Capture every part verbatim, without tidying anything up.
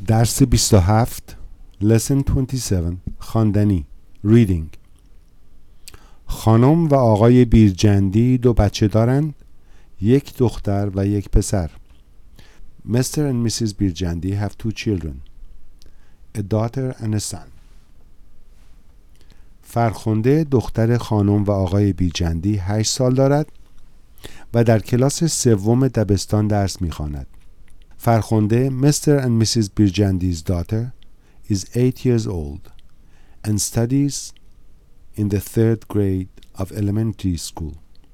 درس بیست و هفت Lesson بیست و هفت خواندنی Reading. خانم و آقای بیرجندی دو بچه دارند، یک دختر و یک پسر. Mister and Missus Birjandi have two children, a daughter and a son. فرخنده دختر خانم و آقای بیرجندی هشت سال دارد و در کلاس سوم دبستان درس می‌خواند. فرخنده Mister and Missus Birjandi's daughter is eight years old and studies in the third grade of elementary school.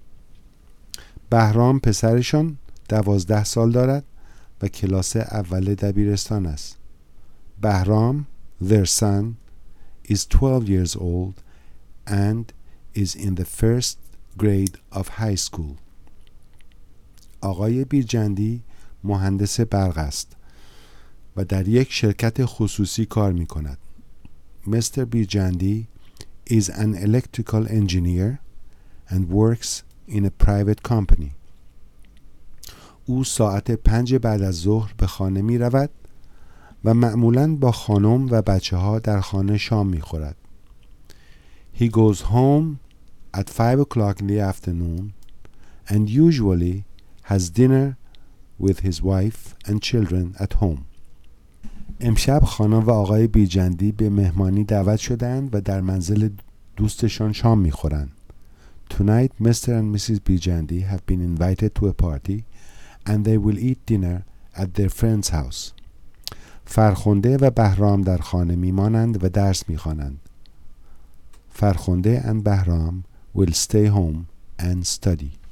بهرام پسرشان دوازده سال دارد و کلاس اول دبیرستان است. بهرام their son is twelve years old and is in the first grade of high school. آقای بیرجندی مهندس برق است و در یک شرکت خصوصی کار می کند. Mister Birjandi is an electrical engineer and works in a private company. او ساعت پنج بعد از ظهر به خانه می رود و معمولاً با خانم و بچه ها در خانه شام می خورد. He goes home at five o'clock in the afternoon and usually has dinner with his wife and children at home. امشب خانم و آقای بیرجندی به مهمانی دعوت شدند و در منزل دوستشان شام می‌خورند. Tonight Mister and Missus Birjandi have been invited to a party and they will eat dinner at their friend's house. فرخنده و بهرام در خانه میمانند و درس می‌خوانند. فرخنده and Bahram will stay home and study.